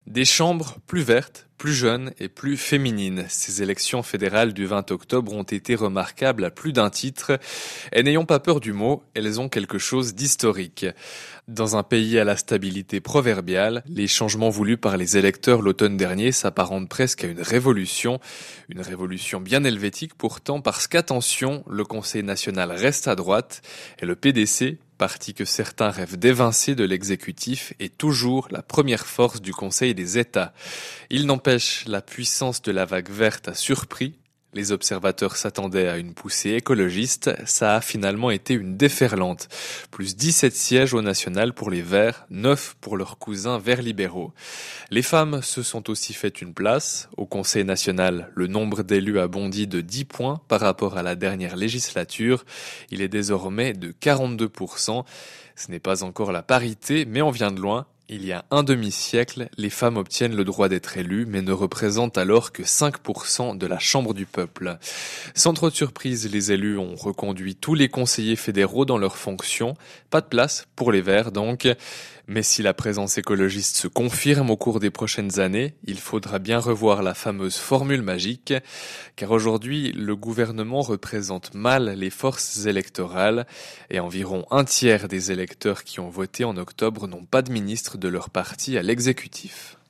Des chambres plus vertes, plus jeunes et plus féminines. Ces élections fédérales du 20 octobre ont été remarquables à plus d'un titre. Et n'ayons pas peur du mot, elles ont quelque chose d'historique. Dans un pays à la stabilité proverbiale, les changements voulus par les électeurs l'automne dernier s'apparentent presque à une révolution. Une révolution bien helvétique pourtant parce qu'attention, le Conseil national reste à droite et le PDC, parti que certains rêvent d'évincer de l'exécutif, est toujours la première force du Conseil des États. Il n'empêche, la puissance de la vague verte a surpris. Les observateurs s'attendaient à une poussée écologiste, ça a finalement été une déferlante. Plus 17 sièges au national pour les Verts, 9 pour leurs cousins Verts libéraux. Les femmes se sont aussi fait une place. Au Conseil national, le nombre d'élus a bondi de 10 points par rapport à la dernière législature. Il est désormais de 42%. Ce n'est pas encore la parité, mais on vient de loin. Il y a un demi-siècle, les femmes obtiennent le droit d'être élues, mais ne représentent alors que 5% de la Chambre du peuple. Sans trop de surprise, les élus ont reconduit tous les conseillers fédéraux dans leurs fonctions. Pas de place pour les Verts donc. Mais si la présence écologiste se confirme au cours des prochaines années, il faudra bien revoir la fameuse formule magique, car aujourd'hui, le gouvernement représente mal les forces électorales et environ un tiers des électeurs qui ont voté en octobre n'ont pas de ministre de leur parti à l'exécutif.